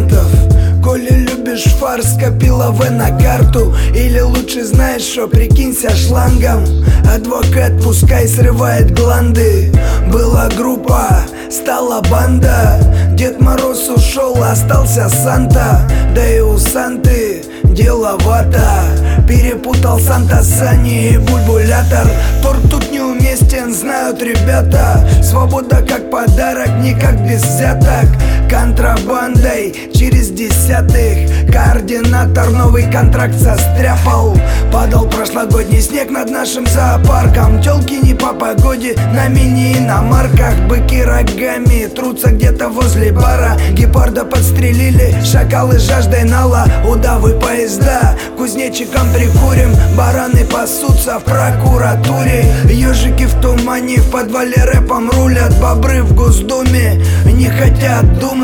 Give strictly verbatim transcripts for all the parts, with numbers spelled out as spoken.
билетов. Коли любишь фарс, копила В на карту. Или лучше знаешь, что прикинься шлангом. Адвокат пускай срывает гланды. Была группа, стала банда. Дед Мороз ушел, остался Санта. Да и у Санты деловато. Перепутал Санта Сани и бульбулятор. Торт тут неуместен, знают ребята. Свобода как подарок, никак без взяток. Контрабандой через десятых. Координатор новый контракт состряпал. Падал прошлогодний снег над нашим зоопарком. Тёлки не по погоде на мини-иномарках. Быки рогами трутся где-то возле бара. Гепарда подстрелили, шакалы жаждой нала. Удавы поезда, кузнечиком прикурим. Бараны пасутся в прокуратуре. Ёжики в тумане, в подвале рэпом рулят. Бобры в Госдуме не хотят думать.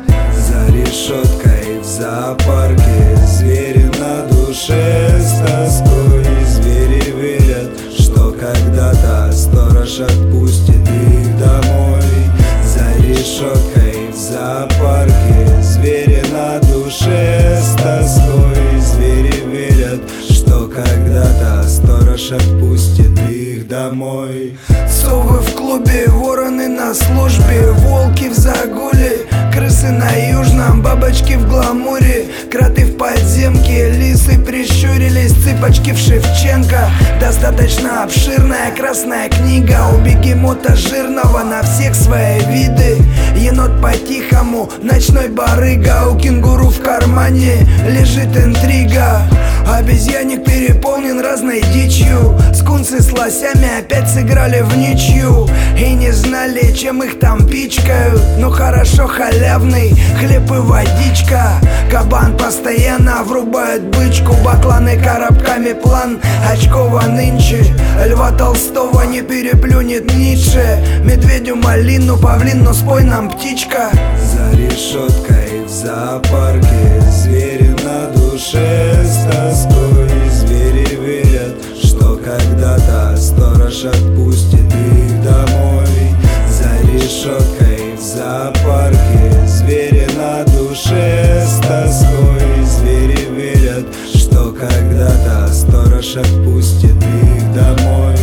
За решеткой в зоопарке звери на душе с тоской. Звери верят, что когда-то сторож отпустит их домой. За решеткой в зоопарке звери на душе с тоской. Звери верят, что когда-то сторож отпустит их домой. Совы в клубе, вороны на службе, волки в загуле, крысы на южном, бабочки в гламуре, кроты в подземке, лисы прищурились, цыпочки в Шевченко. Достаточно обширная красная книга у бегемота жирного на всех свои виды. Енот по-тихому, ночной барыга, у кенгуру в кармане лежит интрига. Обезьянник переполнен разной дичью. Скунсы с лосями опять сыграли в ничью. И не знали, чем их там пичкают. Ну хорошо, халявный хлеб и водичка. Кабан постоянно врубает бычку. Бакланы коробками план очкова нынче. Льва Толстого не переплюнет Ницше. Медведю малину, павлин, но спой нам, птичка. За решеткой в зоопарке звери на душе с тоской. Звери верят, что когда-то сторож отпустит их домой. За решеткой в зоопарке звери на душе с тоской. Звери верят, что когда-то сторож отпустит их домой.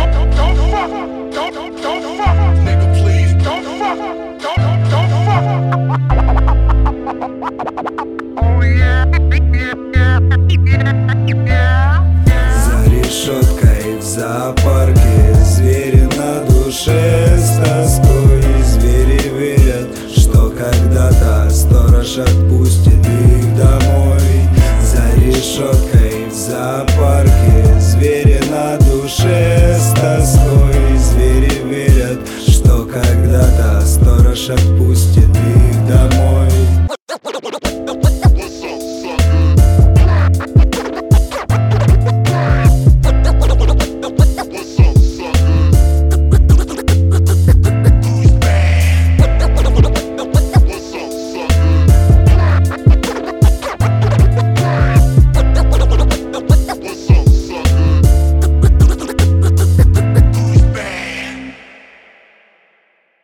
За решеткой в зоопарке звери на душе с тоской. Звери верят, что когда-то сторож отпустит их домой. За решеткой в зоопарке звери на душе с тоской. Звери верят, что когда-то сторож отпустит